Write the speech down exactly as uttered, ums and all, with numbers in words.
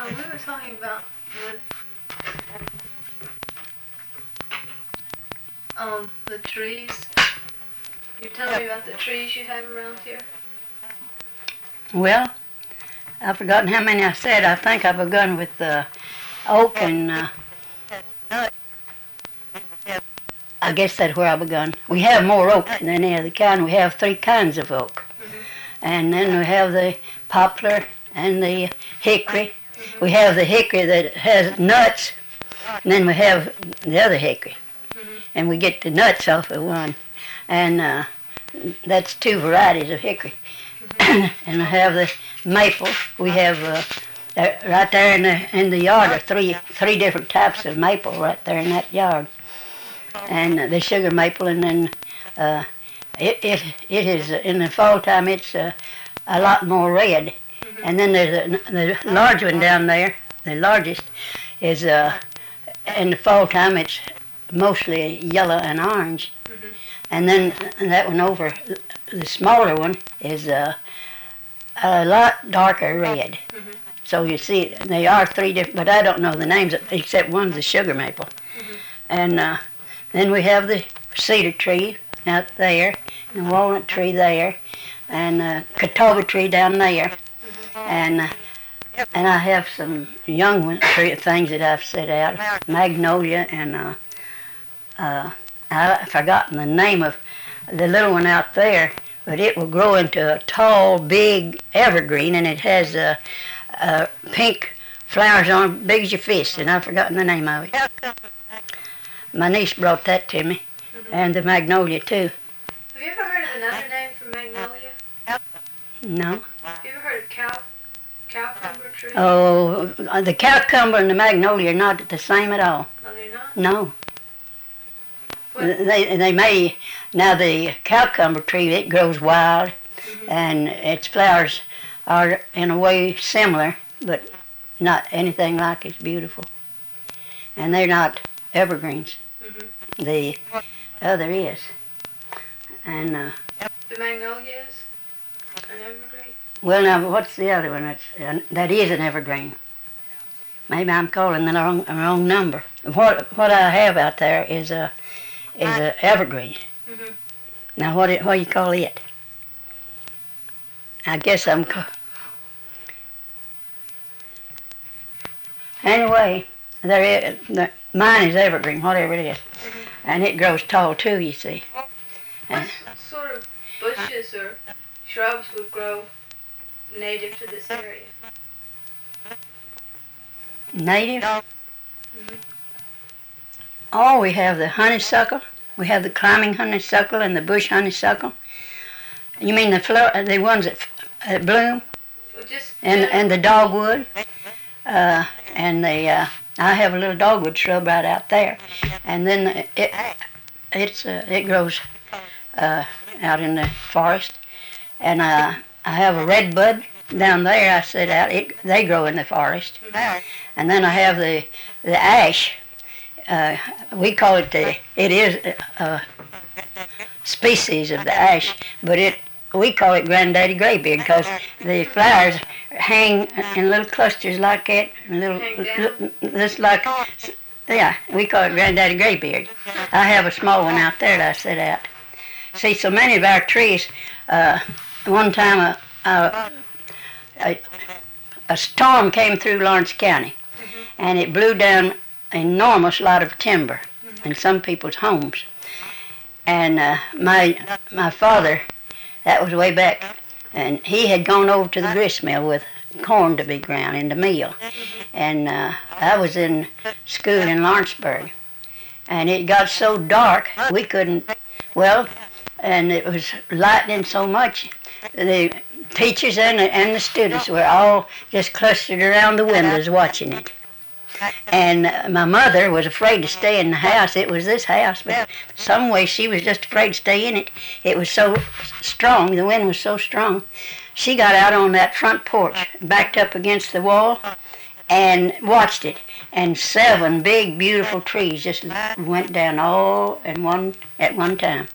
Uh, we were talking about the, um, the trees. You're telling me about the trees you have around here? Well, I've forgotten how many I said. I think I begun with uh, oak and uh, I guess that's where I begun. We have more oak than any other kind. We have three kinds of oak. Mm-hmm. And then we have the poplar and the hickory. Mm-hmm. We have the hickory that has nuts, and then we have the other hickory. Mm-hmm. And we get the nuts off of one. And uh, that's two varieties of hickory. Mm-hmm. And we have the maple. We have uh, right there in the in the yard are three three different types of maple right there in that yard. And uh, the sugar maple, and then uh, it it it is uh, in the fall time it's uh, a lot more red. Mm-hmm. And then there's a, the large one down there. The largest is uh, in the fall time it's mostly yellow and orange. Mm-hmm. And then that one over, the smaller one is uh, a lot darker red. Mm-hmm. So you see, they are three different, but I don't know the names except one's the sugar maple. Mm-hmm. And uh, then we have the cedar tree out there, and the walnut tree there, and the catawba tree down there. Mm-hmm. And uh, and I have some young one, tree, things that I've set out, magnolia, and uh, uh, I've forgotten the name of the little one out there, but it will grow into a tall, big evergreen, and it has uh, uh, pink flowers on it, big as your fist, and I've forgotten the name of it. My niece brought that to me, mm-hmm. and the magnolia too. Have you ever heard of another name for magnolia? No. Have you ever heard of cow, cowcumber tree? Oh, the cowcumber and the magnolia are not the same at all. Oh, they're not? No. What? They they may now the cowcumber tree, it grows wild, mm-hmm. and its flowers are in a way similar, but not anything like as beautiful. And they're not evergreens. Mm-hmm. The other is. And uh, the magnolia is an evergreen? Well, now what's the other one? That's uh, that is an evergreen. Maybe I'm calling the wrong wrong number. What what I have out there is a is a evergreen. Mm-hmm. Now what it, what do you call it? I guess I'm. Ca- anyway, there is the, mine is evergreen, whatever it is, mm-hmm. and it grows tall too. You see. What sort of bushes or shrubs would grow native to this area? Native? Mm-hmm. Oh, we have the honeysuckle. We have the climbing honeysuckle and the bush honeysuckle. You mean the flower, the ones that, that bloom? Well, just and and the dogwood. Uh, and the uh, I have a little dogwood shrub right out there, and then it it's uh, it grows uh, out in the forest. And uh, I have a redbud down there. I set out. It they grow in the forest. And then I have the the ash. Uh, we call it the, it is a species of the ash, but it we call it granddaddy graybeard because the flowers hang in little clusters like that, little, little just like, yeah, we call it granddaddy graybeard. I have a small one out there that I set out. See, so many of our trees, uh, one time a, a, a, a storm came through Lawrence County, and it blew down enormous lot of timber mm-hmm. in some people's homes. And uh, my my father, that was way back, and he had gone over to the grist mill with corn to be ground in the mill. Mm-hmm. And uh, I was in school in Lawrenceburg, and it got so dark we couldn't, well, and it was lightning so much, the teachers and the, and the students were all just clustered around the windows watching it. And uh, my mother was afraid to stay in the house. It was this house, but some way she was just afraid to stay in it. It was so strong, the wind was so strong. She got out on that front porch, backed up against the wall, and watched it. And seven big, beautiful trees just went down all at one at one time.